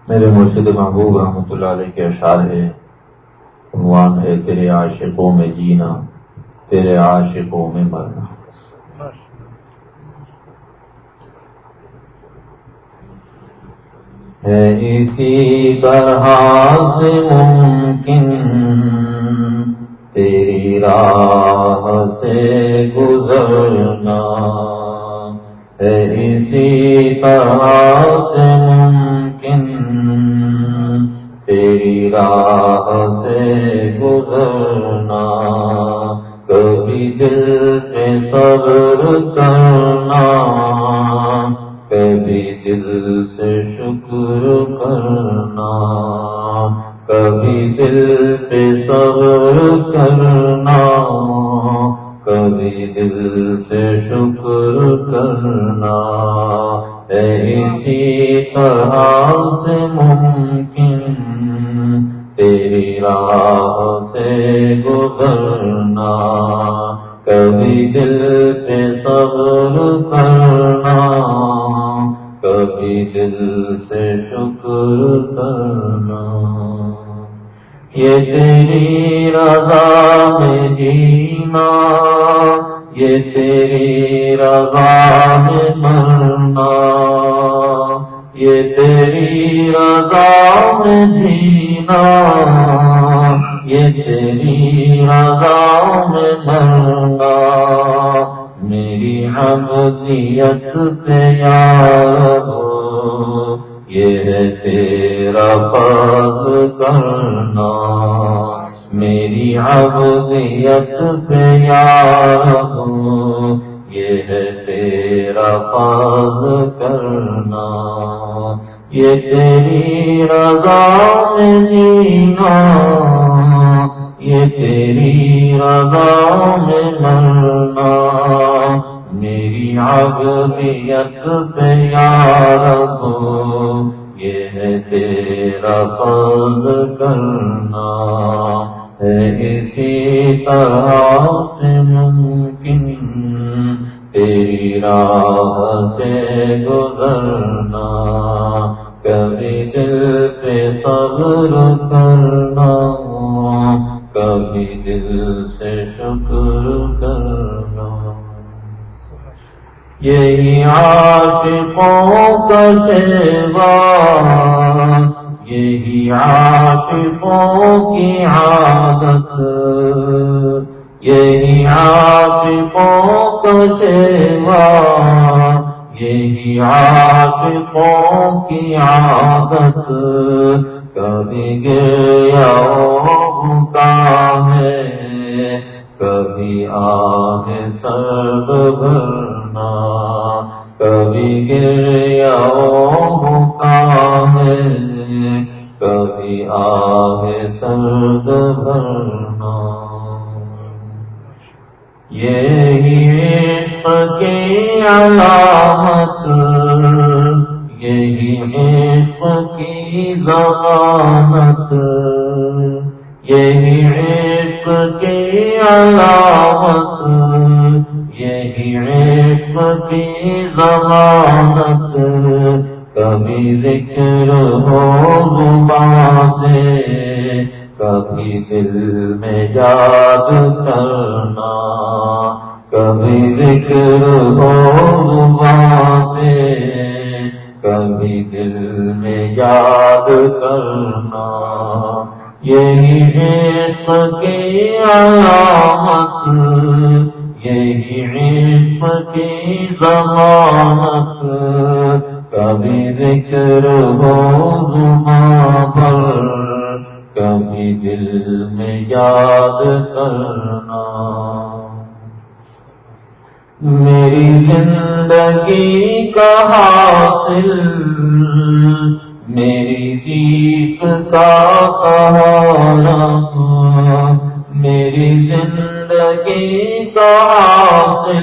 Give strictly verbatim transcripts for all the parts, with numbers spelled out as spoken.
میرے مرشد محبوب رحمۃ اللہ علیہ کے اشعار ہے، عنوان ہے تیرے عاشقوں میں جینا، تیرے عاشقوں میں مرنا۔ ہے اسی طرح سے ممکن تیری راہ سے گزرنا، ہے اسی طرح سے ممکن تیری راہ سے گزرنا، کبھی دل پہ صبر کرنا، کبھی دل سے شکر کرنا، کبھی دل پہ صبر کرنا، کبھی دل سے شکر کرنا، ہے اسی طرح سے ممکن تیری راہ سے گزرنا، کبھی دل پہ صبر کرنا، کبھی دل سے شکر کرنا، یہ تیری رضا میں جینا، یہ تیری رضا میں مرنا، یہ تیری رضا میں جینا، یہ تیری رضا میں مرنا، میری عبدیت پہ یا رب یہ ہے تیرا فضل کرنا، میری عبدیت پہ یا رب یہ ہے تیرا فضل کرنا، یہ تیری رضا میں جینا، یہ تیری رضا میں مرنا، میری عبدیت پہ یا رب یہ ہے تیرا فضل کرنا، ہے اسی طرح سے ممکن تیری راہ سے گزرنا، کبھی دل پہ صبر کرنا، کبھی دل سے شکر کرنا، یہی عاشقوں کا شیوا، یہی عاشقوں کی عادت، یہی عاشقوں کا شیوا، یہی عاشقوں کی عادت، کبھی گریا ہوتا ہے، کبھی آہ سرد بھرنا، کبھی گریا ہوتا ہے، کبھی آہ سرد بھرنا، یہی عشق کی علامت، یہی عشق کی ضمانت، یہی عشق کی علامت، یہی عشق کی ضمانت، کبھی ذکر ہو زبان سے، کبھی دل میں یاد کرنا، کبھی ذکر ہو زبان سے، کبھی دل میں یاد کرنا، یہی عشق کی علامت، یہی عشق کی ضمانت، کبھی ذکر ہو زبان پر، کبھی دل میں یاد کرنا، میری زندگی کا حاصل، میری جیت کا سہارا، میری زندگی کا حاصل،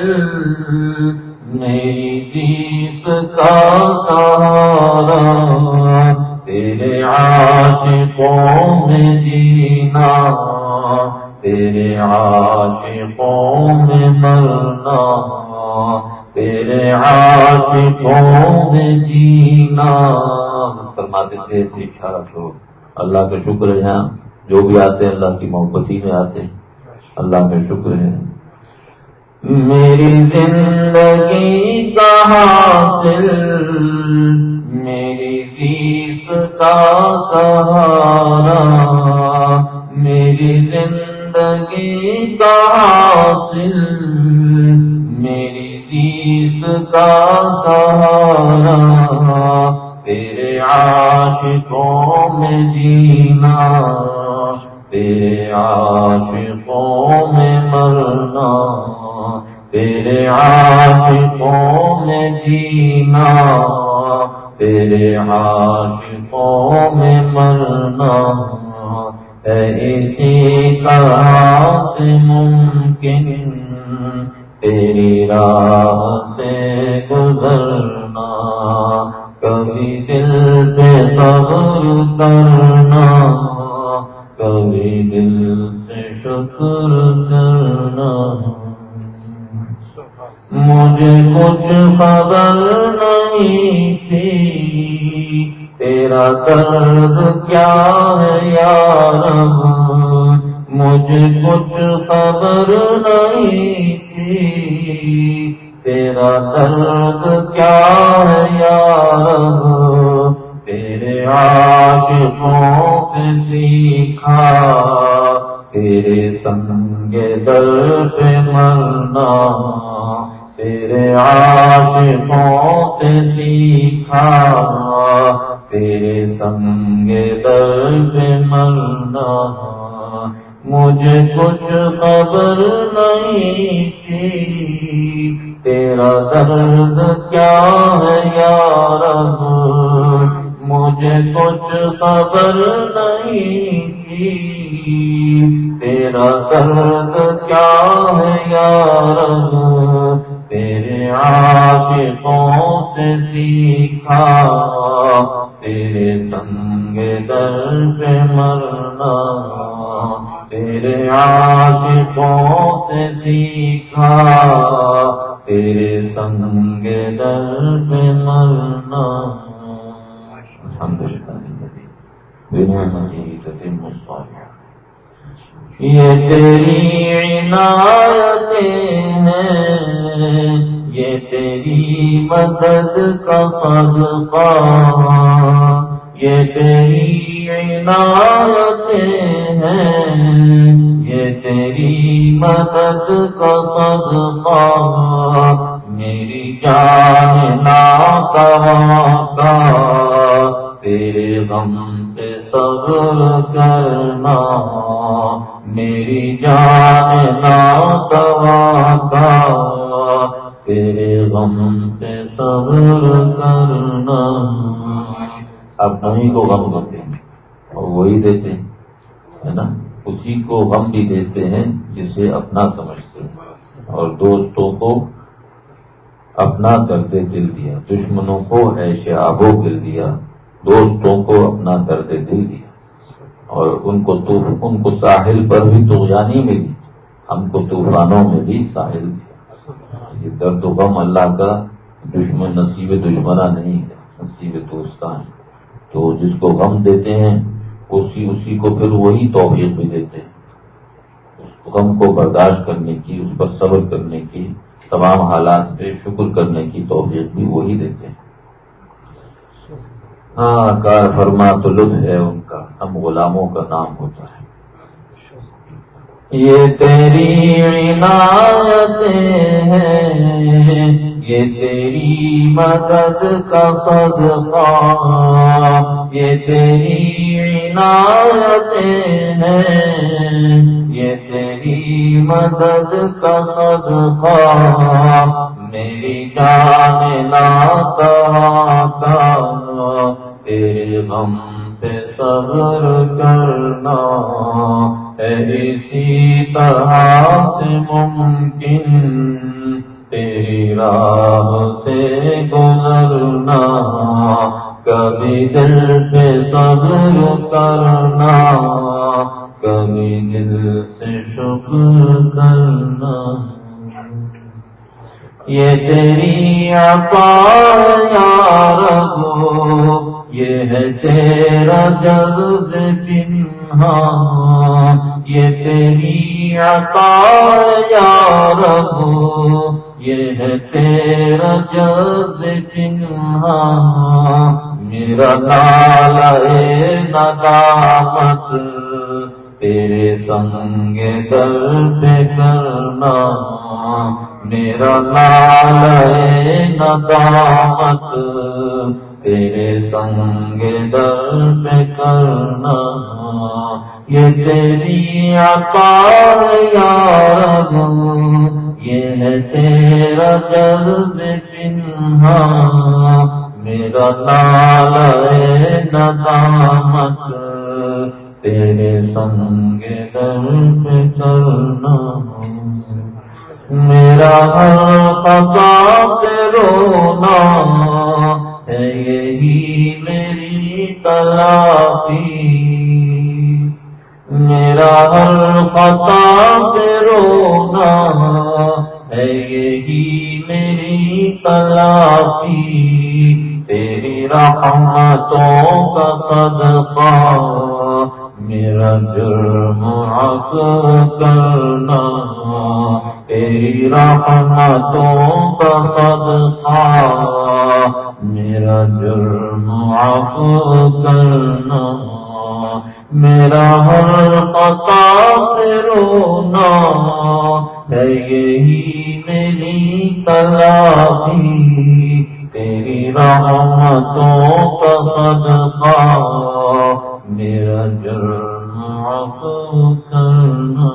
میری جیت کا سہارا، تیرے عاشقوں میں جینا، تیرے عاشقوں میں مرنا، تیرے عاشقوں میں جینا. فرماتے تھے ایسے اشارہ چھوڑ. اللہ کا شکر ہے جو بھی آتے ہیں اللہ کی محبتی میں آتے ہیں. اللہ کا شکر ہے. میری زندگی کا حاصل میری ریس کا سہارا. میری زندگی کا حاصل میری ریس کا سہارا. تیرے عاشقوں میں جینا تیرے عاشقوں میں مرنا. تیرے عاشقوں میں جینا تیرے عاشقوں میں مرنا. ہے اسی طرح سے ممکن تیری راہ سے گزرنا. کبھی دل سے صبر کرنا کبھی دل سے شکر کرنا. مجھے کچھ خبر نہیں تھی تیرا درد کیا ہے یا رب. مجھے کچھ خبر نہیں تھی تیرا درد کیا ہے یا رب. تیرے عاشقوں سے سیکھا تیرے سنگ در پہ مرنا. تیرے عاشقوں سے سیکھا تیرے سنگ در پہ مرنا. مجھے کچھ خبر نہیں تھی تیرا درد کیا ہے یا رب. مجھے کچھ خبر نہیں تھی تیرا درد کیا ہے یا رب. تیرے عاشقوں سے سیکھا تیرے سنگ در پہ مرنا. تیرے عاشقوں سے سیکھا تیرے سنگ در پہ مرنا. یہ تیری عنایتیں ہیں یہ تیری مدد کا صدقہ. یہ تیری عنایتیں ہیں یہ تیری مدد کا صدقہ. میری جان ناتواں کا تیرے غم پہ صبر کرنا. میری جان ناتواں کا تیرے غم پہ صبر کرنا. آپ انہیں کو غم کرتے ہیں اور وہی دیتے ہیں ہے نا. اسی کو غم بھی دیتے ہیں جسے اپنا سمجھتے ہیں اور دوستوں کو اپنا درد دل دیا. دشمنوں کو عیش آبو دل دیا دوستوں کو اپنا درد دل دیا. اور ان کو تو ان کو ساحل پر بھی طغیانی ملی ہم کو طوفانوں میں بھی ساحل دیا. یہ درد و غم اللہ کا دشمن نصیب دشمنہ نہیں ہے نصیب دوستاں ہے. تو جس کو غم دیتے ہیں اسی اسی کو پھر وہی توفیق بھی دیتے ہیں. اس غم کو برداشت کرنے کی اس پر صبر کرنے کی تمام حالات پہ شکر کرنے کی توفیق بھی وہی دیتے ہیں. ہاں کار فرما تو لطف ہے ان کا ہم غلاموں کا نام ہوتا ہے. یہ تیری عنایتیں ہیں یہ تیری مدد کا صدقہ. یہ تیری عنایتیں ہیں یہ تیری مدد کا صدقہ. میری جان ناتواں کا تیرے غم پہ صبر کرنا. ہے اسی طرح سے ممکن تیری راہ سے گزرنا. کبھی دل پہ صبر کرنا کبھی دل سے شکر کرنا. یہ تیری عطا یا رب، یہ ہے تیرا جلد پنہاں، یہ تیری عطا یا رب، یہ ہے تیرا جلد پنہاں، میرا نالہ ندامت تیرے سنگ در پہ کرنا، میرا نالہ ندامت تیرے سنگ در پہ کرنا، یہ تیری عطا یا رب، یہ ہے تیرا جلد پنہاں، میرا نالہ ندامت تیرے سنگ در پہ کرنا، میرا ہر خطا پہ رونا ہے یہی میری تلافی، میرا ہر خطا پہ رونا ہے یہی میری تلافی، تیری رحمتوں کا صدقہ میرا جرم عفو کرنا، تیری رحمتوں کا صدقہ میرا جرم عفو کرنا، میرا ہر خطا پہ رونا ہے یہی میری تلافی، تیری رحمتوں کا صدقہ میرا جرم عفو کرنا،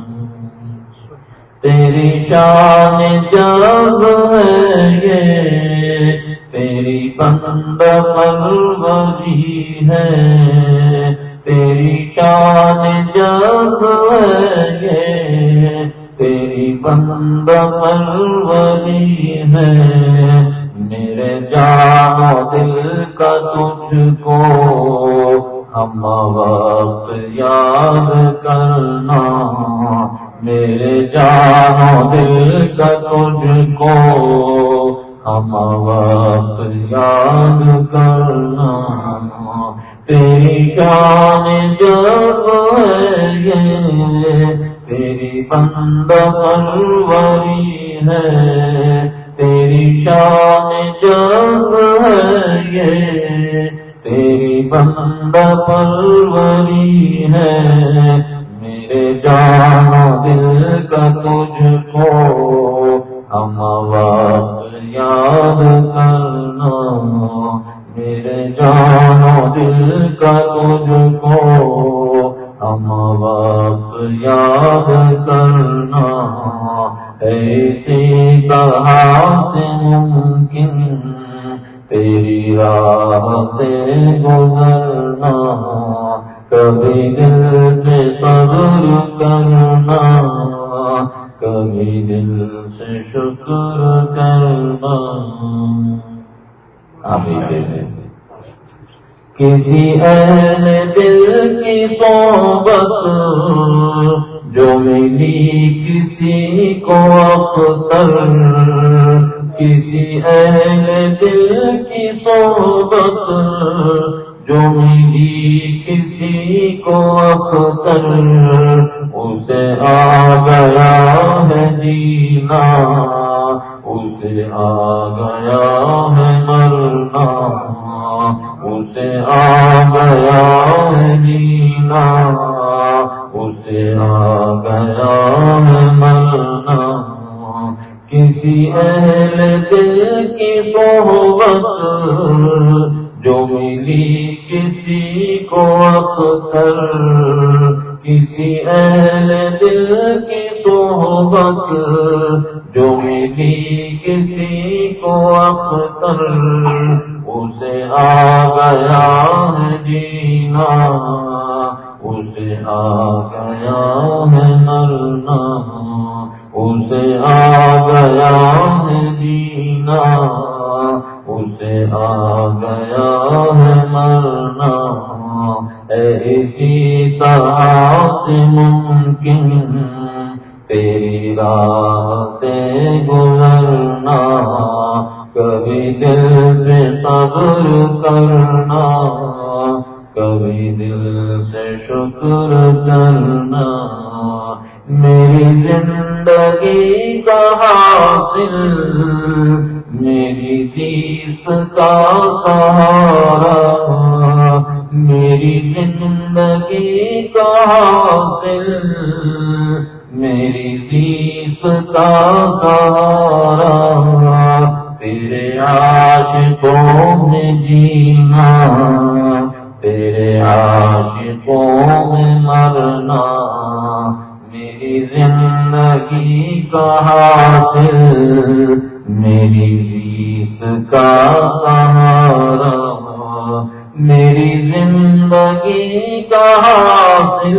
تیری شان جلب ہے یہ تیری بندہ پروری ہے، تیری شان جلب ہے یہ تیری بندہ پروری ہے، میرے جان و دل کا تجھ کو ہم وقت یاد کرنا، میرے جان و دل کا تجھ کو ہم وقت یاد کرنا، تیری شان جب ہے یہ تیری بندہ پروری ہے، تیری شان جب ہے یہ تیری بندہ پروری ہے، میرے جان و دل کا تجھ کو ہم وقت یاد کرنا، میرے جان و دل کا تجھ کو ہم وقت یاد کرنا، ایسی طرح سے ممکن تیری راہ سے گزرنا، کبھی دل سے صبر کرنا، کبھی دل سے شکر کرنا، کسی اہل دل کی صحبت جو ملی کسی کو اختر، کسی اہل دل کی صحبت جو ملی کسی کو اختر، اسے آ گیا ہے جینا، اسے آ گیا ہے مرنا، اسے آ گیا ہے جینا، اسے آ گیا ہے مرنا، کسی اہل دل کی صحبت جو ملی کسی کو اختر، کسی اہل دل کی صحبت جو ملی کسی کو اختر، اسے آ گیا ہے جینا، اسے آ گیا ہے مرنا، اسے آ گیا ہے جینا، اسے آ گیا ہے مرنا، اسی طرح سے ممکن تیری راہ سے گزرنا، دل سے صبر کرنا، کبھی دل سے شکر کرنا، میری زندگی کا حاصل، میری چیز کا سہارا، میری زندگی کا حاصل، میری چیز کا سہارا، تیرے عاشقوں میں جینا، تیرے عاشقوں میں مرنا، میری زندگی کا حاصل، میری ریت کا سہارا، میری زندگی کا حاصل،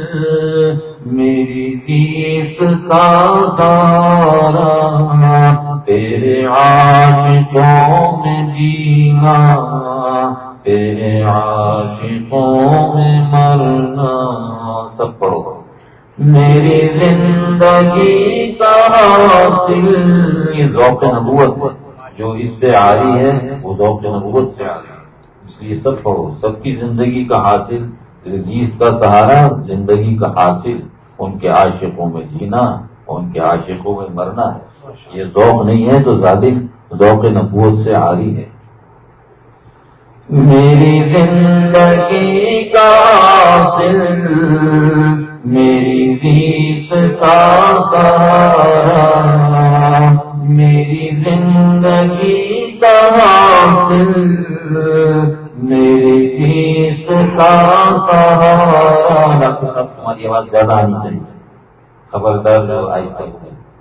میری ریت کا سہارا، تیرے عاشقوں میں جینا، تیرے عاشقوں میں مرنا. سب پڑھو. میری زندگی کا حاصل، یہ ذوق نبوت ہے جو اس سے آ رہی ہے، وہ ذوق نبوت سے آ رہی ہے، اس لیے سب پڑھو. سب کی زندگی کا حاصل، عزیز کا سہارا، زندگی کا حاصل ان کے عاشقوں میں جینا، ان کے عاشقوں میں مرنا ہے. یہ ذوق نہیں ہے تو ظالم ذوق نبوت سے آ رہی ہے. میری زندگی کا حاصل، میری عزیز کا سہارا، میری زندگی کا حاصل، میری عزیز کا سہارا. ڈاکٹر صاحب تمہاری آواز زیادہ آنی چاہیے، خبردار جو آہستہ ہو.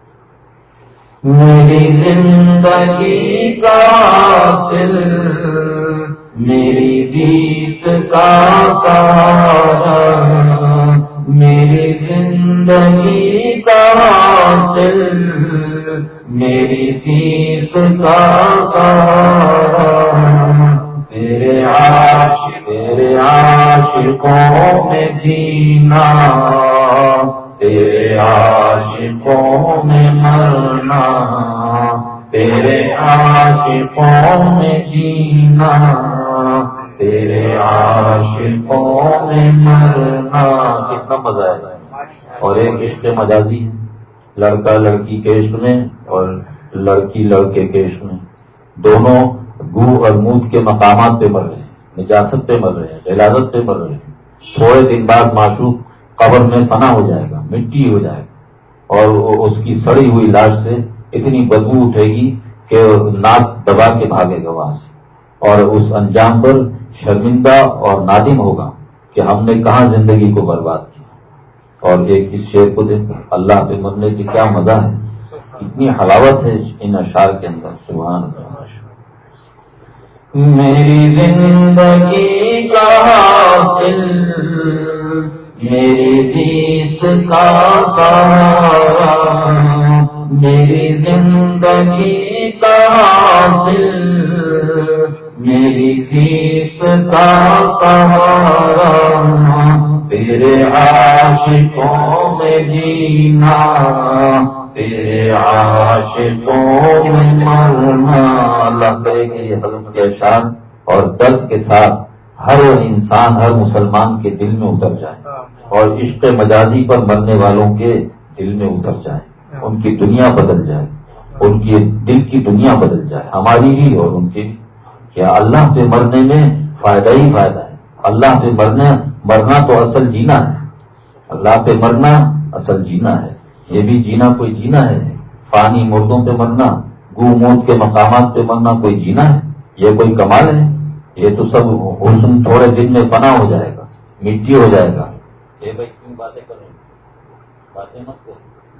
میری زندگی کا حاصل، میری جیت کا سہارا، میری زندگی کا حاصل، میری جیت کا سہارا، تیرے عاشق تیرے عاشقوں میں جینا، تیرے عاشقوں میں مرنا، تیرے عاشقوں میں جینا، تیرے عاشقوں میں مرنا. کتنا مزہ ہے. اور ایک عشق مجازی ہے، لڑکا لڑکی کے عشق میں اور لڑکی لڑکے کے عشق میں، دونوں گو اور مود کے مقامات پہ مر رہے ہیں، نجاست پہ مر رہے ہیں، غلاظت پہ مر رہے ہیں. تھوڑے دن بعد معشوق قبر میں فنا ہو جائے گا، مٹی ہو جائے گا، اور اس کی سڑی ہوئی لاش سے اتنی بدبو اٹھے گی کہ ناک دبا کے بھاگے گا وہاں سے، اور اس انجام پر شرمندہ اور نادم ہوگا کہ ہم نے کہاں زندگی کو برباد کیا. اور ایک اس شعر کو دیکھو، اللہ سے مرنے کی کیا مزہ ہے، اتنی حلاوت ہے ان اشعار کے اندر. سبحان اللہ. میری زندگی کا حاصل، میری جیت کا سہارا، میری زندگی کا حاصل، میری جیت کا سہارا، تیرے عاشقوں میں جینا، تیرے عاشقوں میں مرنا. اللہ کرے کہ یہ حضرت کے اشعار اور درد کے ساتھ ہر انسان، ہر مسلمان کے دل میں اتر جائے، اور عشق مجازی پر مرنے والوں کے دل میں اتر جائے، ان کی دنیا بدل جائے، ان کی دل کی دنیا بدل جائے، ہماری بھی اور ان کی. کیا اللہ پہ مرنے میں فائدہ ہی فائدہ ہے. اللہ پہ مرنے مرنا تو اصل جینا ہے، اللہ پہ مرنا اصل جینا ہے. یہ بھی جینا کوئی جینا ہے؟ فانی مردوں پہ مرنا، گو موت کے مقامات پہ مرنا کوئی جینا ہے؟ یہ کوئی کمال ہے؟ یہ تو سب حسن تھوڑے دن میں فنا ہو جائے گا، مٹی ہو جائے گا. یہ بھائی کیوں باتیں کر رہے ہیں؟ باتیں مت کرو.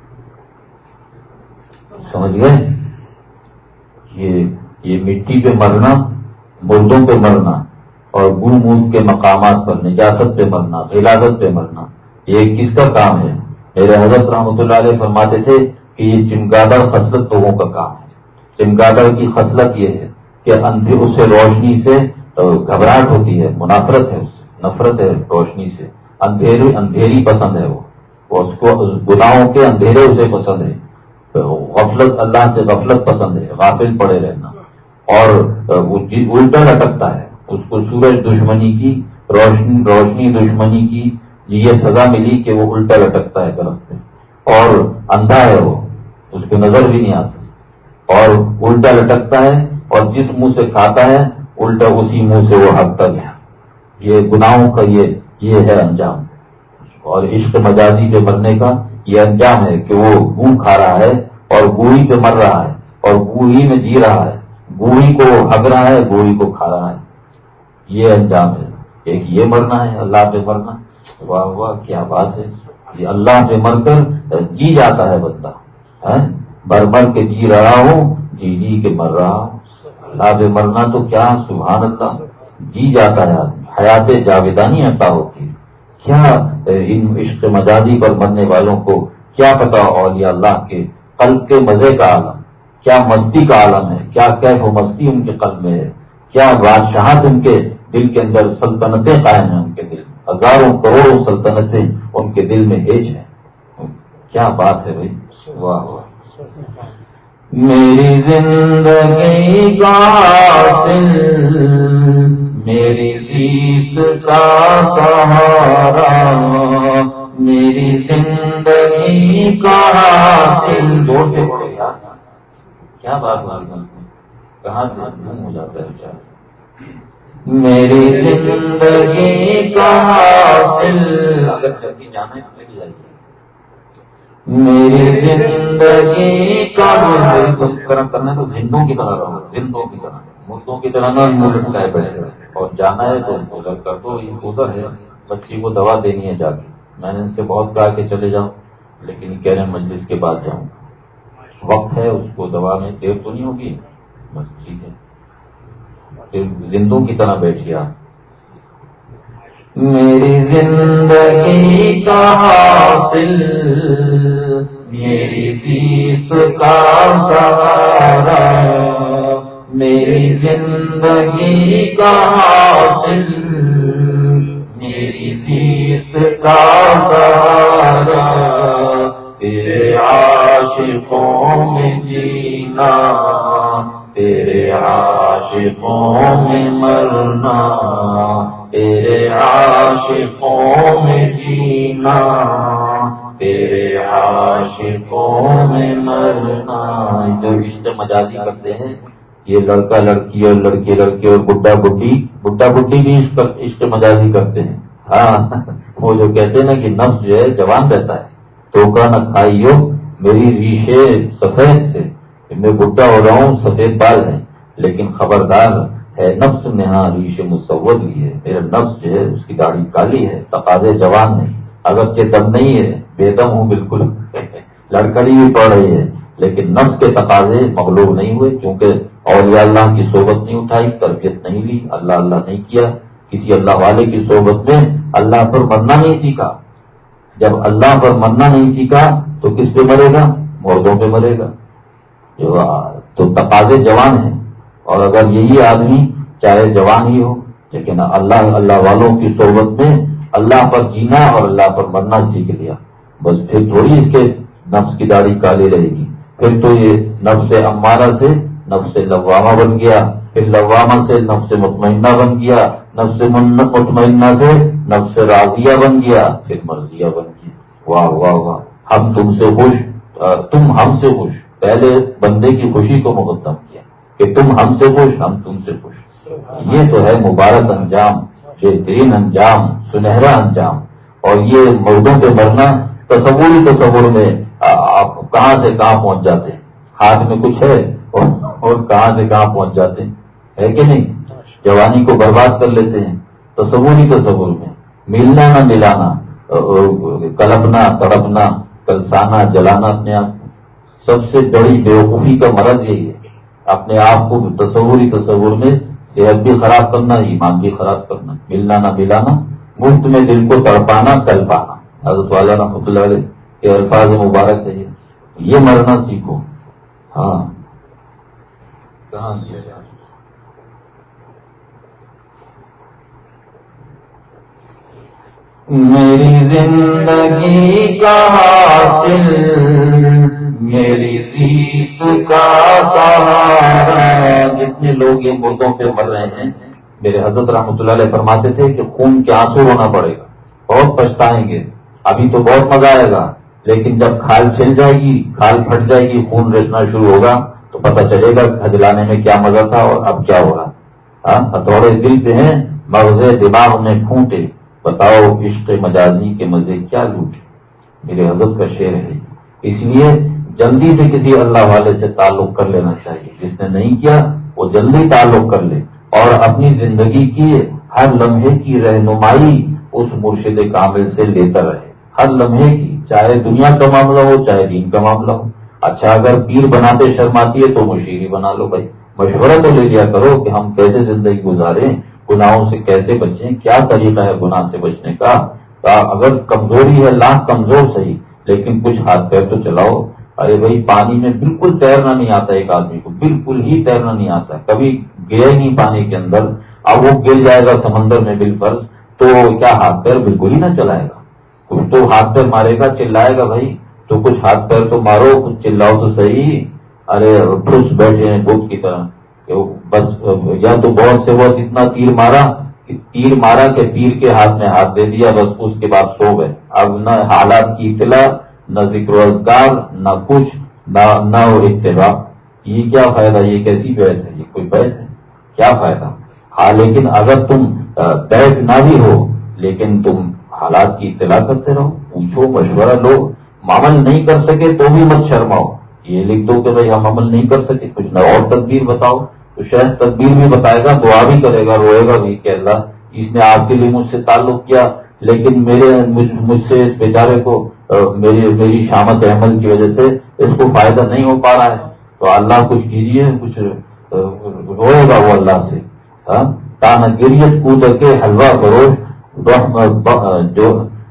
سمجھ گئے؟ یہ یہ مٹی پہ مرنا، مردوں پہ مرنا، اور گو موت کے مقامات پر نجاست پہ مرنا، غلاظت پہ مرنا، یہ کس کا کام ہے؟ میرے حضرت رحمۃ اللہ علیہ فرماتے تھے کہ یہ چمگادڑ خصلت لوگوں کا کام ہے. چمگادڑ کی خصلت یہ ہے کہ اندھی اس سے روشنی سے گھبراہٹ ہوتی ہے، منافرت ہے، اس سے نفرت ہے روشنی سے. اندھیری اندھیری پسند ہے، وہ اس کو گناہوں کے اندھیرے اسے پسند ہے. غفلت اللہ سے غفلت پسند ہے، غافل پڑے رہنا. اور الٹا لٹکتا ہے، اس کو سورج دشمنی کی، روشنی روشنی دشمنی کی یہ سزا ملی کہ وہ الٹا لٹکتا ہے درخت پہ، اور اندھا ہے وہ، اس کو نظر بھی نہیں آتا، اور الٹا لٹکتا ہے، اور جس منہ سے کھاتا ہے الٹا اسی منہ سے وہ ہگتا گیا۔ یہ گناہوں کا یہ یہ ہے انجام، اور عشق مجازی پہ مرنے کا یہ انجام ہے کہ وہ گو کھا رہا ہے اور گوئی پہ مر رہا ہے، اور گوئی میں جی رہا ہے، گوئی کو ہگ رہا ہے، گوئی کو کھا رہا ہے، یہ انجام ہے۔ ایک یہ مرنا ہے اللہ پہ مرنا، واہ واہ کیا بات ہے، یہ اللہ پہ مر کر جی جاتا ہے بندہ، مر مر کے جی رہا ہوں، جی جی کے مر رہا ہوں، اللہ پہ مرنا تو کیا سبحان اللہ، جی جاتا ہے آدمی، حیات جاویدانی عطا ہوتی ہے۔ کیا ان عشق مجازی پر مرنے والوں کو کیا پتا اولیاء اللہ کے قلب کے مزے کا عالم، کیا مستی کا عالم ہے، کیا کیف و مستی ان کے قلب میں ہے، کیا بادشاہت ان کے دل کے اندر، سلطنتیں قائم ہیں ان کے دل میں، ہزاروں کروڑوں سلطنتیں ان کے دل میں ہیج ہیں۔ کیا بات ہے بھائی، واہ واہ۔ میری زندگی کا حاصل، میری زیست کا سہارا، میری زندگی کا حاصل، زور سے پڑھو یار، کیا بات ہے، کہاں سے گم ہو جاتا ہے بیچارہ۔ میری زندگی کا حاصل، اگر جلدی جانا ہے تو چلی جائیے۔ میری زندگی کا میری تو اس طرح کرنا ہے تو زندوں کی طرح رہو، زندوں کی طرح، مردوں کی طرح نہ منہ لٹکائے بیٹھے، اور جانا ہے تو ادھر کر دو، یہ ادھر ہے، بچی کو دوا دینی ہے جا کے، میں نے ان سے بہت کہا کہ چلے جاؤ، لیکن یہ کہہ رہے ہیں مجلس کے بعد جاؤں، وقت ہے، اس کو دوا میں دیر تو نہیں ہوگی، بس ٹھیک ہے، پھر زندوں کی طرح بیٹھیے آپ۔ میری زندگی کا حاصل، میری فیس کا سہارا، میری زندگی کا حاصل، میری فیس کا سہارا، تیرے عاشقوں میں جینا، تیرے عاشقوں میں مرنا، تیرے عاشقوں میں جینا، تیرے عاشقوں میں مرنا۔ جو عشق مجازی کرتے ہیں یہ لڑکا لڑکی اور لڑکے لڑکے اور بڈھا بڈھی، بڈھا بڈھی بھی عشق مجازی کرتے ہیں، ہاں وہ جو کہتے ہیں نا کہ نفس جو ہے جوان رہتا ہے، تو کا نہ کھائیو میری ریشے سفید سے، میں بڈھا ہو رہا ہوں، سفید بال ہے، لیکن خبردار ہے نفس نے ہاں ریش مسود لی ہے، میرا نفس جو ہے اس کی داڑھی کالی ہے، تقاضے جوان ہے، اگرچہ دم نہیں ہے، بے دم ہوں بالکل، لڑکڑی بھی پڑ رہی ہے، لیکن نفس کے تقاضے مغلوب نہیں ہوئے، کیونکہ اولیاء اللہ کی صحبت نہیں اٹھائی، تربیت نہیں لی، اللہ اللہ نہیں کیا، کسی اللہ والے کی صحبت میں اللہ پر مرنا نہیں سیکھا، جب اللہ پر مرنا نہیں سیکھا تو کس پہ مرے گا؟ مردوں پہ مرے گا، جو تو تقاضے جوان ہیں، اور اگر یہی آدمی چاہے جوان ہی ہو لیکن اللہ اللہ والوں کی صحبت میں اللہ پر جینا اور اللہ پر مرنا سیکھ لیا، بس پھر تھوڑی اس کے نفس کی داڑھی کالی رہے گی، پھر تو یہ نفس امارہ سے نفس لوامہ بن گیا، پھر لوامہ سے نفس مطمئنہ بن گیا، نفس مطمئنہ سے نفس راضیہ بن گیا، پھر مرضیہ بن گیا۔ واہ واہ واہ، ہم تم سے خوش، تم ہم سے خوش، پہلے بندے کی خوشی کو مقدم کیا کہ تم ہم سے خوش، ہم تم سے خوش، یہ تو ہے مبارک انجام، بہترین انجام، سنہرا انجام۔ اور یہ مردوں پہ مرنا تصوری تصور میں آپ کہاں سے کہاں پہنچ جاتے ہیں، ہاتھ میں کچھ ہے اور کہاں سے کہاں پہنچ جاتے ہیں، ہے کہ نہیں؟ جوانی کو برباد کر لیتے ہیں تصوری تصور میں، ملنا نہ ملانا، کلپنا تڑپنا، کلسانا جلانا اپنے آپ کو، سب سے بڑی بیوقوفی کا مرض یہی ہے، اپنے آپ کو تصوری تصور میں صحت بھی خراب کرنا، ایمان بھی خراب کرنا، ملنا نہ ملانا، مفت میں دل کو تڑپانا، کل پانا، حضرت والا رحمۃ اللہ علیہ کے الفاظ مبارک ہے، یہ مرنا سیکھو۔ ہاں کہاں دیا جائے؟ میری زندگی کا حاصل، میری زیست کا سہارا. جتنے لوگ یہ مردوں پہ مر رہے ہیں، میرے حضرت رحمۃ اللہ علیہ فرماتے تھے کہ خون کے آنسو رونا پڑے گا، بہت پچھتائیں گے. ابھی تو بہت مزہ آئے گا، لیکن جب کھال چل جائے گی، کھال پھٹ جائے گی، خون ریسنا شروع ہوگا تو پتہ چلے گا کھجلانے میں کیا مزہ تھا اور اب کیا ہو رہا. ہاں ہتھوڑے دل پہ ہیں، مغزے دماغ میں پھونٹے، بتاؤ عشق مجازی کے مزے کیا لوٹے. میرے حضرت کا شعر ہے. اس لیے جلدی سے کسی اللہ والے سے تعلق کر لینا چاہیے. جس نے نہیں کیا وہ جلدی تعلق کر لے اور اپنی زندگی کی ہر لمحے کی رہنمائی اس مرشد کامل سے لیتا رہے. ہر لمحے کی، چاہے دنیا کا معاملہ ہو چاہے دین کا معاملہ ہو. اچھا اگر پیر بناتے شرم آتی ہے تو مشیر ہی بنا لو بھائی. مشورہ تو لے لیا کرو کہ ہم کیسے زندگی گزاریں، گناہوں سے کیسے بچیں، کیا طریقہ ہے گناہ سے بچنے کا. اگر کمزوری ہے لاکھ کمزور صحیح، لیکن کچھ ہاتھ پیر تو چلاؤ. ارے بھائی پانی میں بالکل تیرنا نہیں آتا، ایک آدمی کو بالکل ہی تیرنا نہیں آتا، کبھی گیا ہی نہیں پانی کے اندر، اب وہ گر جائے گا سمندر میں بالکل تو کیا ہاتھ پیر بالکل ہی نہ چلائے گا. کچھ تو ہاتھ پیر مارے گا، چلائے گا بھائی، تو کچھ ہاتھ پیر تو مارو، کچھ چلاؤ تو صحیح. ارے ٹھوس بیٹھے ہیں بت کی طرح، بس یا تو بہت سے بہت اتنا تیر مارا کہ تیر مارا کہ پیر کے ہاتھ میں ہاتھ دے دیا، بس اس کے بعد سو گئے. اب نہ حالات کی اطلاع، نہ ذکر و اذکار، نہ کچھ، نہ نہ اتباع. یہ کیا فائدہ؟ یہ کیسی بیعت ہے؟ یہ کوئی بیعت ہے؟ کیا فائدہ؟ ہاں لیکن اگر تم بیعت نہ بھی ہو لیکن تم حالات کی اطلاع کرتے رہو، پوچھو، مشورہ لو. عمل نہیں کر سکے تو بھی مت شرماؤ. یہ لکھ دو کہ بھائی ہم عمل نہیں کر سکے، کچھ نہ اور تدبیر بتاؤ. تو شاید تدبیر بھی بتائے گا، دعا بھی کرے گا، روئے گا بھی کہ اللہ اس نے آپ کے لیے مجھ سے تعلق کیا لیکن میرے مجھ, مجھ سے اس بیچارے کو میری میری شامت عمل کی وجہ سے اس کو فائدہ نہیں ہو پا رہا ہے. تو اللہ کچھ کیجیے، کچھ روئے گا وہ اللہ سے. تانا گریت کود کے حلوہ فروش جو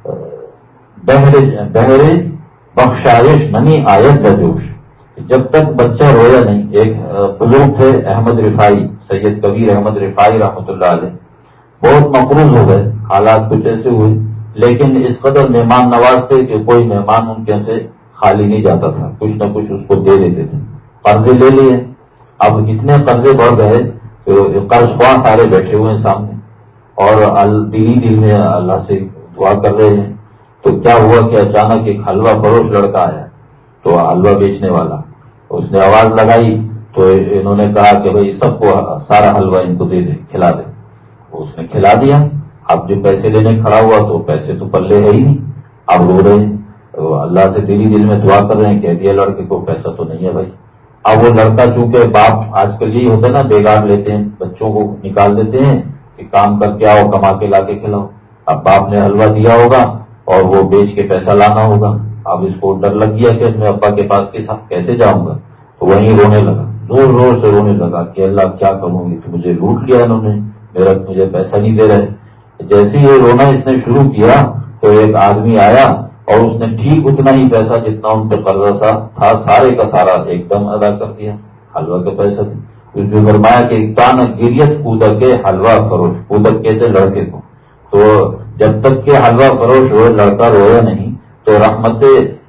بہرے بخشائش نمی آیت بجوش. جب تک بچہ رویا نہیں. ایک بزرگ تھے احمد رفائی، سید کبیر احمد رفائی رحمۃ اللہ علیہ، بہت مقروض ہو گئے، حالات کچھ ایسے ہوئے، لیکن اس قدر مہمان نواز تھے کہ کوئی مہمان ان کے سے خالی نہیں جاتا تھا، کچھ نہ کچھ اس کو دے دیتے تھے. قرضے لے لیے، اب اتنے قرضے بڑھ گئے قرض خواہ سارے بیٹھے ہوئے ہیں سامنے اور دل ہی دل میں اللہ سے دعا کر رہے ہیں. تو کیا ہوا کہ اچانک ایک حلوہ فروش لڑکا آیا، تو حلوہ بیچنے والا، اس نے آواز لگائی تو انہوں نے کہا کہ بھائی سب کو سارا حلوہ ان کو دے دے، کھلا دے. اس نے کھلا دیا. اب جو پیسے لینے کھڑا ہوا تو پیسے تو پلے ہے ہی نہیں. اب رو رہے ہیں، اللہ سے دل ہی دل میں دعا کر رہے ہیں، کہہ دیا لڑکے کو پیسہ تو نہیں ہے بھائی. اب وہ لڑکا چونکہ باپ آج کل یہی ہوتا ہے نا، بیگار لیتے ہیں بچوں کو، نکال دیتے ہیں کہ کام کر کے آؤ، کما کے لا کے کھلاؤ. اب باپ نے حلوہ دیا ہوگا اور وہ بیچ کے پیسہ لانا ہوگا. اب اس کو ڈر لگ گیا کہ میں ابا کے پاس کے ساتھ کیسے جاؤں گا. تو وہیں رونے لگا، زور زور سے رونے لگا کہ اللہ کیا کروں گی، تو مجھے لوٹ لیا انہوں نے، میرا مجھے پیسہ نہیں دے رہے. جیسے ہی یہ رونا اس نے شروع کیا تو ایک آدمی آیا اور اس نے ٹھیک اتنا ہی پیسہ جتنا ان پہ قرضہ سا تھا سارے کا سارا ایک دم ادا کر دیا، حلوہ کا پیسہ. اس نے فرمایا کہ تان گریت کودک کے حلوہ فروش، کودک کہتے لڑکے کو. تو جب تک کہ حلوہ فروش ہوئے، لڑکا رویا نہیں تو رحمت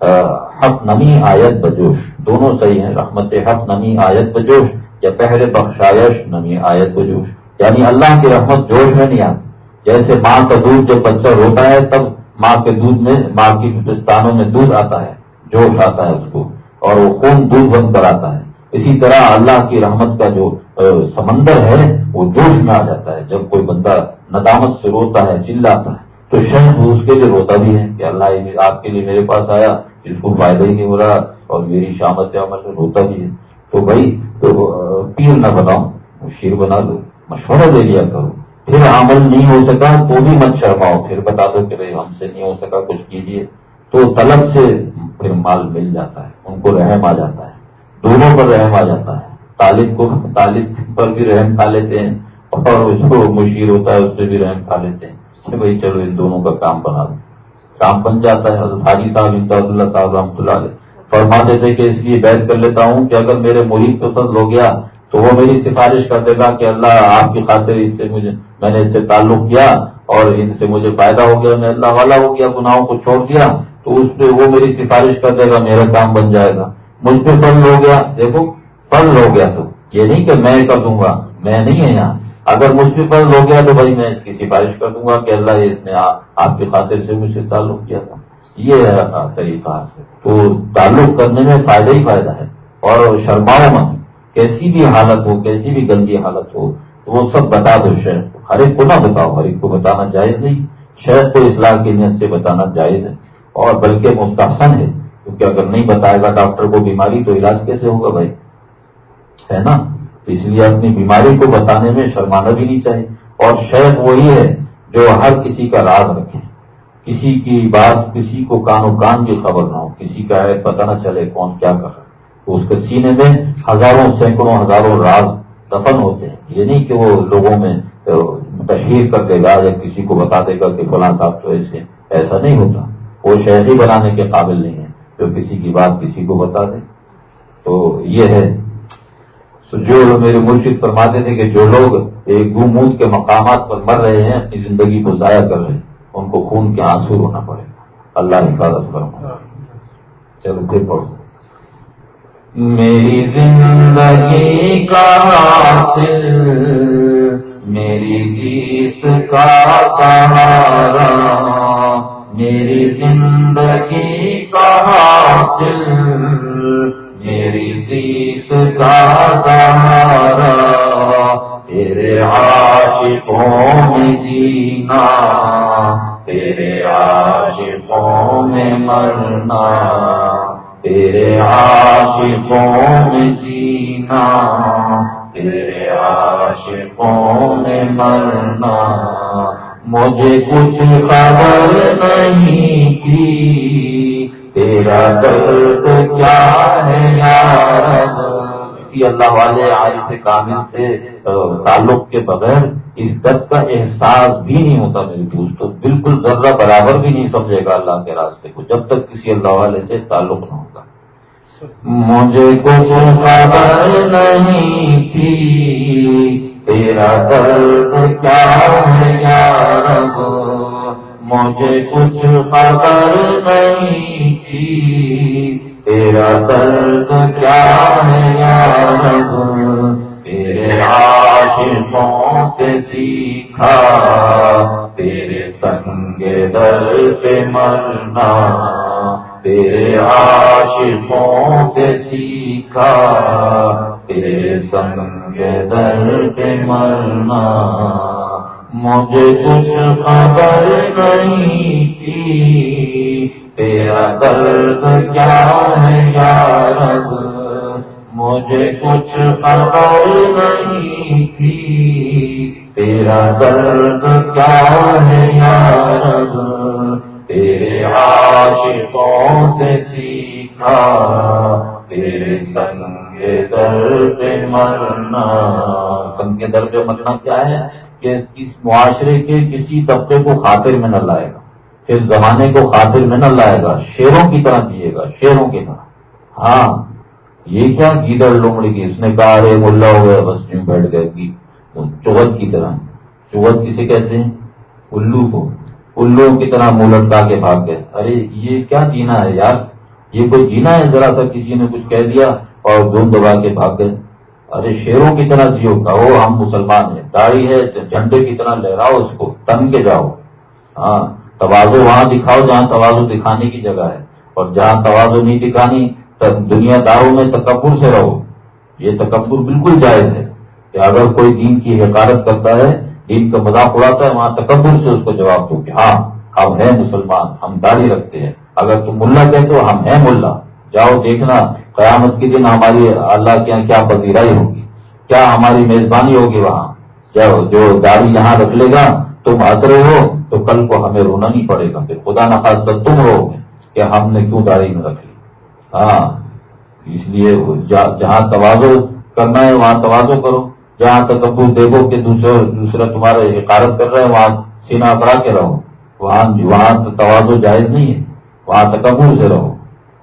حق نمی آیت بجوش، دونوں صحیح ہیں. رحمت حق نمی آیت بجوش یا پہرے بخشایش نمی آیت بجوش، یعنی اللہ کی رحمت جوش میں نہیں آتی. جیسے ماں کا دودھ جب بچہ روتا ہے تب ماں کے دودھ میں، ماں کی پستانوں میں دودھ آتا ہے، جوش آتا ہے اس کو، اور وہ خون دودھ بن کر آتا ہے. اسی طرح اللہ کی رحمت کا جو سمندر ہے وہ جوش میں آ جاتا ہے. جب کوئی بندہ ندامت سے روتا ہے، چلاتا ہے، تو شاید وہ اس کے لیے روتا بھی ہے کہ اللہ آپ کے لیے میرے پاس آیا، جس کو فائدہ ہی نہیں ہو رہا، اور میری شامت عمل میں روتا بھی ہے. تو بھائی تو پیر نہ بناؤ، مشیر بنا دو، مشورہ لے لیا کرو. پھر عمل نہیں ہو سکا تو بھی مت شرماؤ، پھر بتا دو کہ بھائی ہم سے نہیں ہو سکا، کچھ کیجیے. تو طلب سے پھر مال مل جاتا ہے، ان کو رحم آ جاتا ہے، دونوں پر رحم آ جاتا ہے. طالب کو طالب پر بھی رحم کھا لیتے ہیں اور جو مشیر ہوتا ہے اس سے بھی رحم کھا لیتے ہیں کہ بھائی چلو ان دونوں کا کام بنا دو، کام بن جاتا ہے. حضرت حاجی صاحب امداد اللہ صاحب رحمۃ اللہ علیہ فرماتے تھے کہ اس لیے بیعت کر لیتا ہوں کہ اگر میرے مرید کو فضل ہو گیا تو وہ میری سفارش کر دے گا کہ اللہ آپ کی خاطر اس سے مجھے، میں نے اس سے تعلق کیا اور ان سے مجھے فائدہ ہو گیا، میں اللہ والا ہو گیا، گناہوں کو چھوڑ دیا، تو اس پہ وہ میری سفارش کر دے گا، میرا کام بن جائے گا. مجھ پہ فضل ہو گیا، دیکھو فضل ہو گیا تو یہ نہیں کہ میں کر دوں گا، میں نہیں ہے یہاں، اگر مجھ پہ فضل ہو گیا تو بھائی میں اس کی سفارش کر دوں گا کہ اللہ یہ اس نے آپ کی خاطر سے مجھ سے تعلق کیا تھا. یہ ہے طریقہ. تو تعلق کرنے میں فائدہ ہی فائدہ ہے. اور شرماؤ مت، کیسی بھی حالت ہو، کیسی بھی گندی حالت ہو تو وہ سب بتا دو شیخ کو. ہر ایک کو نہ بتاؤ، ہر ایک کو بتانا جائز نہیں. شیخ کو اصلاح کی نیت سے بتانا جائز ہے اور بلکہ مستحسن ہے، کیونکہ اگر نہیں بتائے گا ڈاکٹر کو بیماری تو علاج کیسے ہوگا بھائی، ہے نا. اس لیے اپنی بیماری کو بتانے میں شرمانا بھی نہیں چاہیے. اور شیخ وہی ہے جو ہر کسی کا راز رکھے، کسی کی بات کسی کو کانوں کان کی خبر نہ ہو، کسی کا ہے پتہ نہ چلے کون کیا کر رہا ہے. تو اس کے سینے میں ہزاروں سینکڑوں ہزاروں راز دفن ہوتے ہیں. یہ نہیں کہ وہ لوگوں میں تشہیر کر دے گا یا کسی کو بتا دے گا کہ فلاں صاحب تو ایسے، ایسا نہیں ہوتا. وہ شیخ ہی بنانے کے قابل نہیں ہے جو کسی کی بات کسی کو بتا دے. تو یہ ہے جو میرے مرشد فرماتے تھے کہ جو لوگ ایک گمود کے مقامات پر مر رہے ہیں، اپنی زندگی کو ضائع کر رہے ہیں، ان کو خون کے آنسو رونا پڑے گا. اللہ حفاظت فرمائے. چلو پھر پڑھو. میری زندگی کا حاصل، میری جیت کا سہارا، میری زندگی کا حاصل، میری جیت کا سہارا، تیرے عاشقوں میں جینا، تیرے عاشقوں میں مرنا، تیرے عاشقوں میں جینا، تیرے عاشقوں میں مرنا. مجھے کچھ خبر نہیں تھی تیرا درد کیا ہے یا رب. کسی اللہ والے عارف کامل سے تعلق کے بغیر اس درد کا احساس بھی نہیں ہوتا میرے دوست. تو بالکل ذرہ برابر بھی نہیں سمجھے گا اللہ کے راستے کو جب تک کسی اللہ والے سے تعلق نہ ہوگا. مجھے کچھ خبر نہیں تھی تیرا درد کیا ہے یا رب، مجھے کچھ خبر نہیں تھی تیرا درد کیا ہے یا رب. تیرے عاشقوں سے سیکھا تیرے سنگ در پہ مرنا، تیرے عاشقوں سے سیکھا تیرے سنگ در پہ مرنا. مجھے کچھ خبر نہیں تھی تیرا درد کیا ہے یا رب، مجھے کچھ خبر نہیں تھی تیرا درد کیا ہے یا رب. تیرے عاشقوں سے سیکھا تیرے سنگ در پہ مرنا. سنگ در پہ مرنا کیا ہے کہ اس معاشرے کے کسی طبقے کو خاطر میں نہ لائے گا، پھر زمانے کو خاطر میں نہ لائے گا، شیروں کی طرح جیے گا، شیروں کی طرح. ہاں یہ کیا گیدڑ لومڑی کی، اس نے کہا ارے ملا ہو گیا بس یوں بیٹھ گئے. چغت کی طرح، چغت کسے کہتے ہیں؟ الو کو. الو کی طرح منہ لٹکا کے بھاگ گئے. ارے یہ کیا جینا ہے یار، یہ کوئی جینا ہے؟ ذرا سا کسی نے کچھ کہہ دیا اور دھون دبا کے بھاگ گئے. ارے شیروں کی طرح جیو، کہو ہم مسلمان ہیں، داڑھی ہے جھنڈے کی طرح لہراؤ اس کو، تن کے جاؤ. ہاں تواضع وہاں دکھاؤ جہاں تواضع دکھانے کی جگہ ہے، اور جہاں تواضع نہیں دکھانی دنیا داروں میں تکبر سے رہو. یہ تکبر بالکل جائز ہے کہ اگر کوئی دین کی حقارت کرتا ہے، دین کا مذاق اڑاتا ہے، وہاں تکبر سے اس کو جواب دو کہ ہاں ہم ہیں مسلمان، ہم داڑھی رکھتے ہیں. اگر تم ملا کہتے ہو ہم ہیں ملا، جاؤ دیکھنا قیامت کے دن ہماری اللہ کے یہاں کیا پذیرائی ہوگی، کیا ہماری میزبانی ہوگی. وہاں جو داڑھی یہاں رکھ لے گا تم ہنس رہے ہو تو کل کو ہمیں رونا نہیں پڑے گا، پھر خدا نخواستہ تم رو گے کہ ہم نے کیوں داڑھی میں رکھ لی. ہاں اس لیے جہاں تواضع کرنا ہے وہاں تواضع کرو، جہاں تکبر دیکھو کہ دوسرے دوسرا تمہارا حقارت کر رہا ہے وہاں سینہ اکڑا کے رہو. وہاں وہاں تواضع جائز نہیں ہے، وہاں تکبر سے رہو،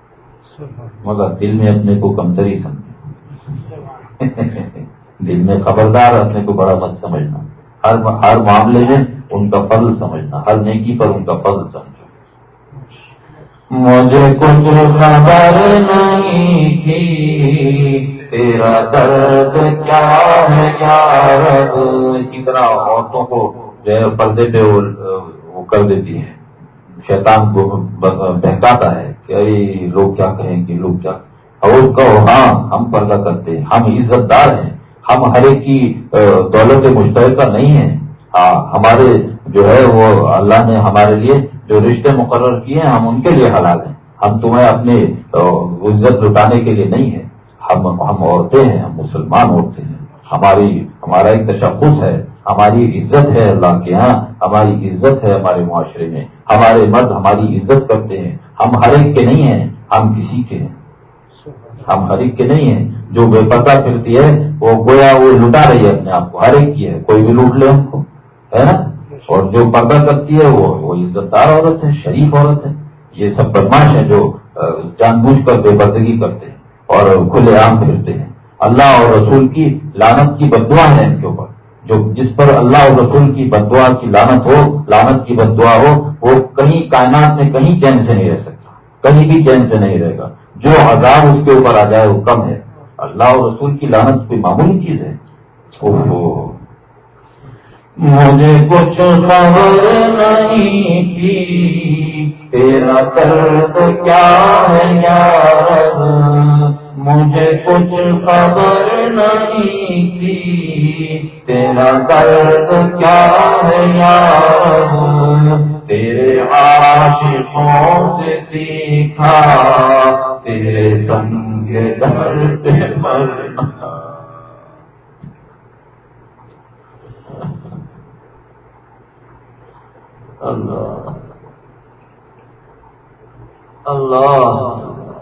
مگر دل میں اپنے کو کمتری سمجھو. دل میں خبردار اپنے کو بڑا مت سمجھنا، ہر ہر معاملے میں ان کا فضل سمجھنا، ہر نیکی پر ان کا فضل سمجھو. مجھے کچھ خبر نہیں تھی تیرا درد کیا ہے یا رب. اسی طرح عورتوں کو جو ہے پردے پہ وہ کر دیتی ہے، شیطان کو بہکاتا ہے کہ ارے لوگ کیا کہیں گے، لوگ کیا اور کہو ہاں ہم پردہ کرتے ہیں، ہم عزت دار ہیں، ہم ہر ایک کی دولت مشترکہ نہیں ہیں. ہاں ہمارے جو ہے وہ اللہ نے ہمارے لیے جو رشتے مقرر کیے ہیں ہم ان کے لیے حلال ہیں. ہم تمہیں اپنی عزت لٹانے کے لیے نہیں ہیں. ہم ہم عورتیں ہیں، ہم مسلمان عورتیں ہیں، ہماری ہمارا ایک تشخص ہے، ہماری عزت ہے اللہ کے ہاں، ہماری عزت ہے ہمارے معاشرے میں، ہمارے مرد ہماری عزت کرتے ہیں. ہم ہر ایک کے نہیں ہیں، ہم کسی کے ہیں. ہم ہر ایک کے نہیں ہیں. جو بے پردہ پھرتی ہے وہ گویا وہ لٹا رہی ہے اپنے آپ کو، ہر ایک کی ہے، کوئی بھی لوٹ لے ہم کو، ہے نا. اور جو پردہ کرتی ہے وہ وہ عزت دار عورت ہے، شریف عورت ہے. یہ سب بدماش ہیں جو جان بوجھ کر بے پردگی کرتے ہیں اور کھلے عام پھرتے ہیں. اللہ اور رسول کی لعنت کی بددعا ہے ان کے اوپر. جو جس پر اللہ اور رسول کی بددعا کی لعنت ہو، لعنت کی بددعا ہو، وہ کہیں کائنات میں کہیں چین سے نہیں رہ سکتا، کہیں بھی چین سے نہیں رہے گا. جو عذاب اس کے اوپر آ جائے وہ کم ہے. اللہ اور رسول کی لعنت کوئی معمولی چیز ہے. اوہو مجھے کچھ خبر نہیں تھی تیرا درد کیا ہے یا رب. مجھے کچھ خبر نہیں تھی تیرا درد کیا ہے یا رب. تیرے عاشقوں سے سیکھا تیرے سنگ در پہ مرنا. اللہ اللہ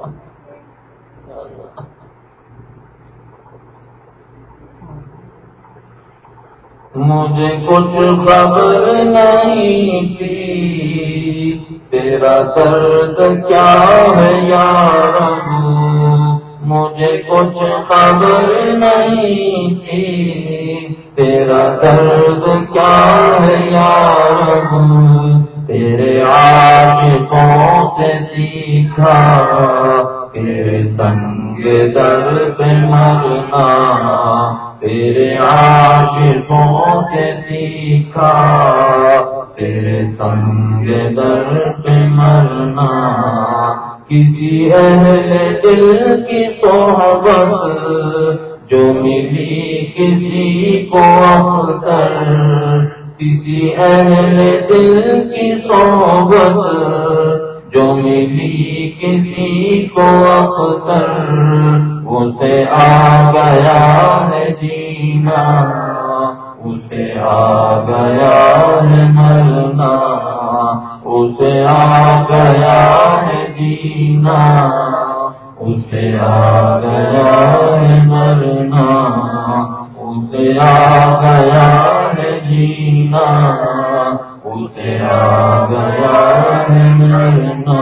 مجھے کچھ خبر نہیں تھی تیرا درد کیا ہے یا رب. مجھے کچھ خبر نہیں تھی تیرا درد کیا ہے یا رب. تیرے عاشقوں سے سیکھا تیرے سنگ در پہ مرنا. تیرے عاشقوں سے سیکھا تیرے سنگ در پہ مرنا. کسی اہل دل کی صحبت جو ملی کسی کو اختر. کسی اہل دل کی صحبت جو ملی کسی کو اختر. اسے آ گیا ہے جینا اسے آ گیا ہے مرنا. اسے آ گیا ہے جینا اسے آ گیا ہے مرنا. اسے آ گیا ہے جینا اسے آ گیا ہے مرنا.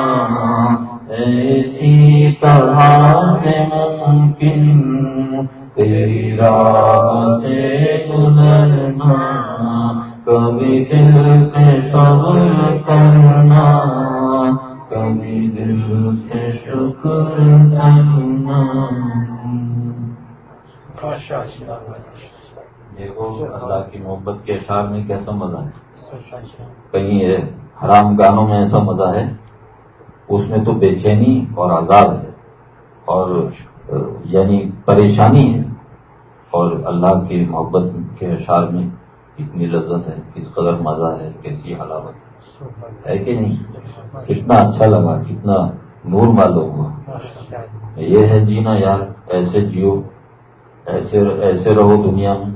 ایسی طرح سے ممکن تیری راہ سے گزرنا. کبھی دل سے صبر کرنا کبھی دل سے شکر کرنا. دیکھو اللہ کی محبت کے اشعار میں کیسا مزہ ہے. کہیں حرام گانوں میں ایسا مزہ ہے، اس میں تو بے چینی اور عذاب ہے اور یعنی پریشانی ہے. اور اللہ کی محبت کے اشعار میں اتنی لذت ہے، کس قدر مزہ ہے، کیسی حلاوت ہے کہ نہیں. کتنا اچھا لگا، کتنا نور معلوم ہوا. یہ ہے جینا یار، ایسے جیو، ایسے ایسے رہو دنیا میں.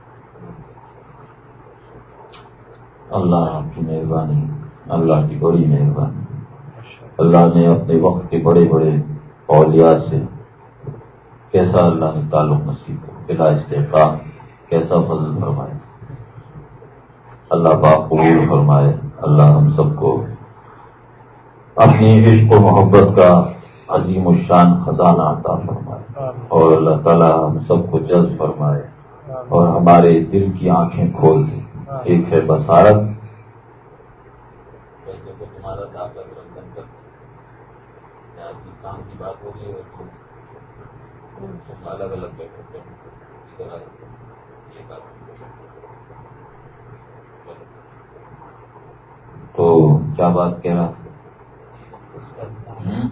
اللہ کی مہربانی، اللہ کی بڑی مہربانی. اللہ نے اپنے وقت کے بڑے بڑے اولیاء سے کیسا اللہ نے تعلق نصیب بلا استحقاق کیسا فضل فرمائے. اللہ پاک قبول فرمائے. اللہ ہم سب کو اپنی عشق و محبت کا عظیم الشان خزانہ عطا فرمائے اور اللہ تعالیٰ ہم سب کو جذب فرمائے اور ہمارے دل کی آنکھیں کھول دیں. ایک ہے بصارت، تمہارا بات ہو رہی ہے الگ الگ بیٹھے تو کیا بات کہہ رہا تھا؟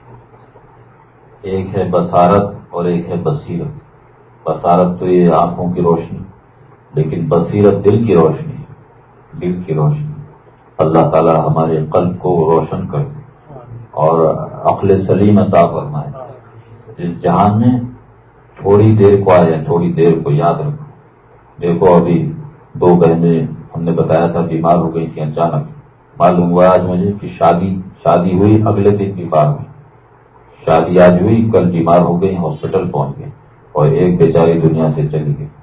ایک ہے بصارت اور ایک ہے بصیرت۔ بصارت تو یہ آنکھوں کی روشنی، لیکن بصیرت دل کی روشنی ہے، دل کی روشنی۔ اللہ تعالی ہمارے قلب کو روشن کر دے اور عقل سلیم عطا فرمائے۔ اس جہان میں تھوڑی دیر کو آیا، تھوڑی دیر کو یاد رکھو۔ دیکھو ابھی دو بہنیں ہم نے بتایا تھا بیمار ہو گئی تھیں، اچانک معلوم ہوا آج مجھے کہ شادی شادی ہوئی، اگلے دن بیمار ہوئی۔ شادی آج ہوئی، کل بیمار ہو گئی، ہاسپٹل پہنچ گئی اور ایک بیچاری دنیا سے چلی گئی۔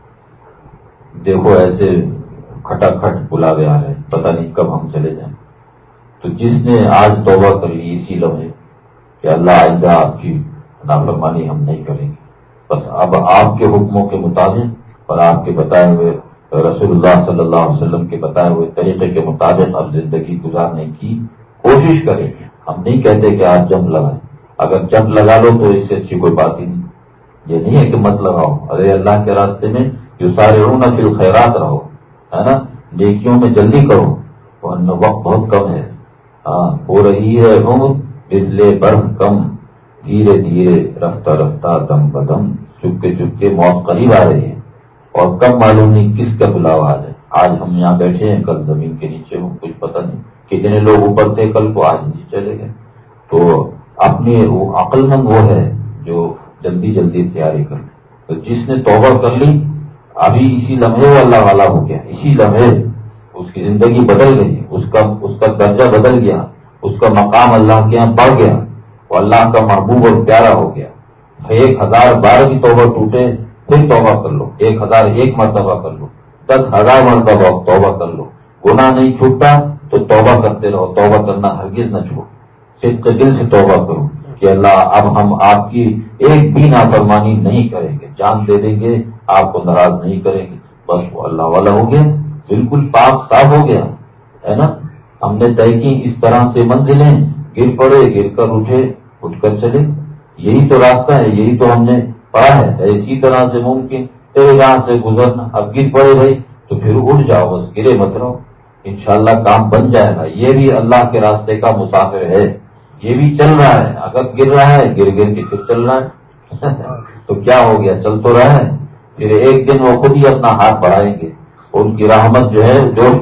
دیکھو ایسے کھٹا کھٹ بلا گیا ہے، پتہ نہیں کب ہم چلے جائیں۔ تو جس نے آج توبہ کر لی اسی لمحے کہ اللہ آئندہ آپ کی نافرمانی ہم نہیں کریں گے، بس اب آپ کے حکموں کے مطابق اور آپ کے بتائے ہوئے رسول اللہ صلی اللہ علیہ وسلم کے بتائے ہوئے طریقے کے مطابق اب زندگی گزارنے کی کوشش کریں گے۔ ہم نہیں کہتے کہ آپ جنگ لگائیں، اگر جنگ لگا لو تو اس سے اچھی کوئی بات ہی نہیں۔ یہ نہیں ہے کہ مت لگاؤ، ارے اللہ کے راستے میں یسارعون فی الخیرات رہو، ہے نا، نیکیوں میں جلدی کرو، ورنہ وقت بہت کم ہے۔ ہاں ہو رہی ہے عمر بجلے برف کم، دھیرے دھیرے رفتہ رفتہ دم بدم، چپکے چپکے موت قریب آ رہی ہے اور کب معلوم نہیں کس کا بلاوا آ جائے۔ آج ہم یہاں بیٹھے ہیں، کل زمین کے نیچے ہوں، کچھ پتہ نہیں کتنے لوگ اوپر تھے کل کو، آج نیچے چلے گئے۔ تو اپنی عقل مند وہ ہے جو جلدی جلدی تیاری کر لے۔ تو جس نے توبہ کر لی ابھی اسی لمحے وہ اللہ والا ہو گیا، اسی لمحے اس کی زندگی بدل گئی، اس کا اس کا درجہ بدل گیا، اس کا مقام اللہ کے یہاں بڑھ گیا، وہ اللہ کا محبوب اور پیارا ہو گیا۔ ایک ہزار بار بھی توبہ ٹوٹے پھر توبہ کر لو، ایک ہزار ایک مرتبہ کر لو، دس ہزار مرتبہ توبہ کر لو، گناہ نہیں چھوٹتا تو توبہ کرتے رہو، توبہ کرنا ہرگز نہ چھوڑو، صدق دل سے توبہ کرو کہ اللہ اب ہم آپ کی ایک بھی نافرمانی نہیں کریں گے، جان دے دیں گے، آپ کو ناراض نہیں کریں گے، بس وہ اللہ والا ہو گیا، بالکل پاک صاف ہو گیا ہے نا۔ ہم نے طے کی اس طرح سے منزلیں، گر پڑے گر کر اٹھے، اٹھ کر چلے، یہی تو راستہ ہے، یہی تو ہم نے پڑھا ہے، اسی طرح سے ممکن تیرے راہ سے گزرنا۔ اب گر پڑے بھائی تو پھر اٹھ جاؤ، بس گرے مت رہو، انشاءاللہ کام بن جائے گا۔ یہ بھی اللہ کے راستے کا مسافر ہے، یہ بھی چل رہا ہے، اگر گر رہا ہے گر گر کے پھر چل رہا ہے تو کیا ہو گیا، چل تو رہا ہے، پھر ایک دن وہ خود ہی اپنا ہاتھ بڑھائیں گے، ان کی رحمت جو ہے جوش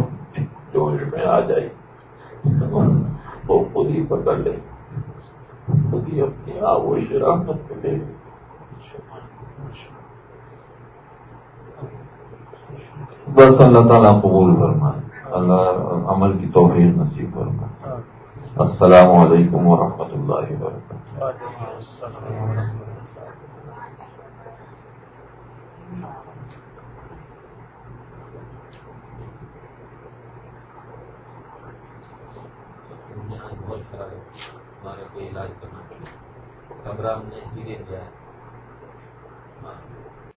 جوش میں آ جائے وہ خود ہی پکڑ لے، خود ہی اپنی آغوش رحمت کو لے لے۔ بس اللہ تعالیٰ قبول فرمائے، اللہ عمل کی توفیق نصیب فرمائے۔ السلام علیکم ورحمۃ اللہ وبرکاتہ۔ بہت خراب ہے، ہمارے کوئی علاج کرنا پڑے، کمرہ ہم نے اسی لیے دیا ہے۔